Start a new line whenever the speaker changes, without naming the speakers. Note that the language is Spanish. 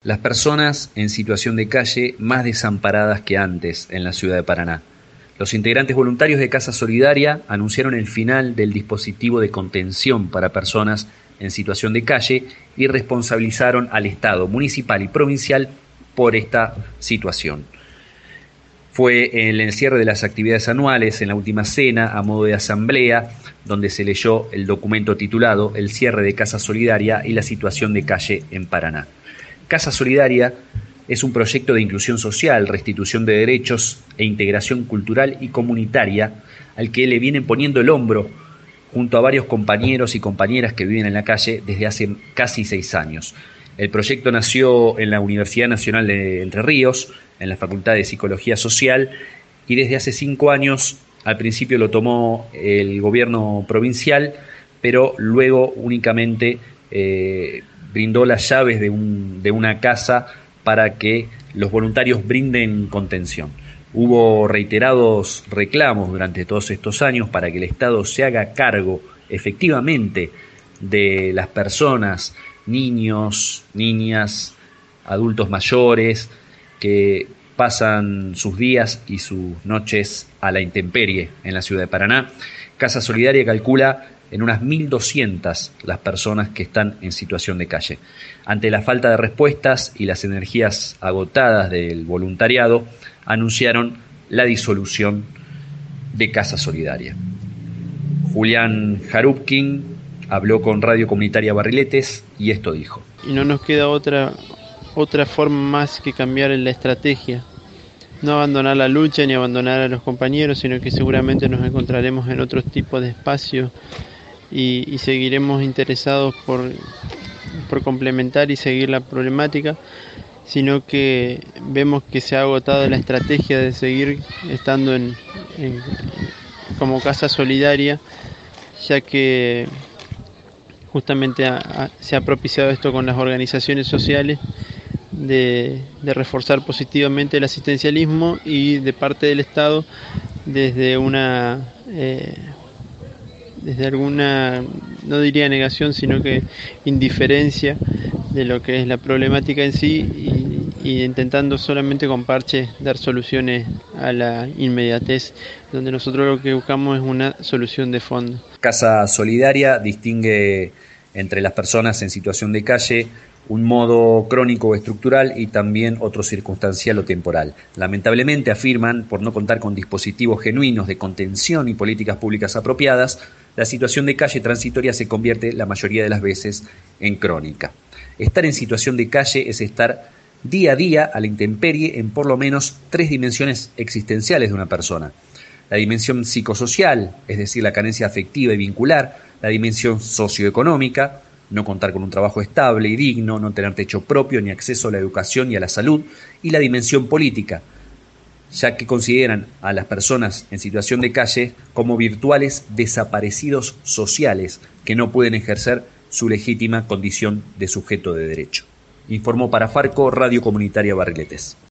las personas en situación de calle más desamparadas que antes en la ciudad de Paraná. Los integrantes voluntarios de Casa Solidaria anunciaron el final del dispositivo de contención para personas en situación de calle y responsabilizaron al Estado municipal y provincial por esta situación. Fue en el cierre de las actividades anuales, en la última cena, a modo de asamblea, donde se leyó el documento titulado El cierre de Casa Solidaria y la situación de calle en Paraná. Casa Solidaria es un proyecto de inclusión social, restitución de derechos e integración cultural y comunitaria al que le vienen poniendo el hombro junto a varios compañeros y compañeras que viven en la calle desde hace casi 6 años. El proyecto nació en la Universidad Nacional de Entre Ríos, en la Facultad de Psicología Social, y desde hace 5 años, al principio lo tomó el gobierno provincial, pero luego únicamente brindó las llaves de una casa para que los voluntarios brinden contención. Hubo reiterados reclamos durante todos estos años para que el Estado se haga cargo efectivamente de las personas, niños, niñas, adultos mayores, que pasan sus días y sus noches a la intemperie en la ciudad de Paraná. Casa Solidaria calcula en unas 1.200 las personas que están en situación de calle. Ante la falta de respuestas y las energías agotadas del voluntariado, anunciaron la disolución de Casa Solidaria. Julián Jarupkin habló con Radio Comunitaria Barriletes y esto dijo.
Y no nos queda otra forma más que cambiar en la estrategia. No abandonar la lucha ni abandonar a los compañeros, sino que seguramente nos encontraremos en otros tipos de espacios y seguiremos interesados por complementar y seguir la problemática, sino que vemos que se ha agotado la estrategia de seguir estando como Casa Solidaria, ya que justamente se ha propiciado esto con las organizaciones sociales de reforzar positivamente el asistencialismo y de parte del Estado desde alguna, no diría negación, sino que indiferencia de lo que es la problemática en sí y intentando solamente con parches dar soluciones a la inmediatez, donde nosotros lo que buscamos es una solución de fondo.
Casa Solidaria distingue entre las personas en situación de calle un modo crónico o estructural y también otro circunstancial o temporal. Lamentablemente, afirman, por no contar con dispositivos genuinos de contención y políticas públicas apropiadas, la situación de calle transitoria se convierte la mayoría de las veces en crónica. Estar en situación de calle es estar día a día a la intemperie en por lo menos 3 dimensiones existenciales de una persona. La dimensión psicosocial, es decir, la carencia afectiva y vincular, la dimensión socioeconómica, no contar con un trabajo estable y digno, no tener techo propio ni acceso a la educación y a la salud, y la dimensión política, ya que consideran a las personas en situación de calle como virtuales desaparecidos sociales que no pueden ejercer su legítima condición de sujeto de derecho. Informó para Farco, Radio Comunitaria Barriletes.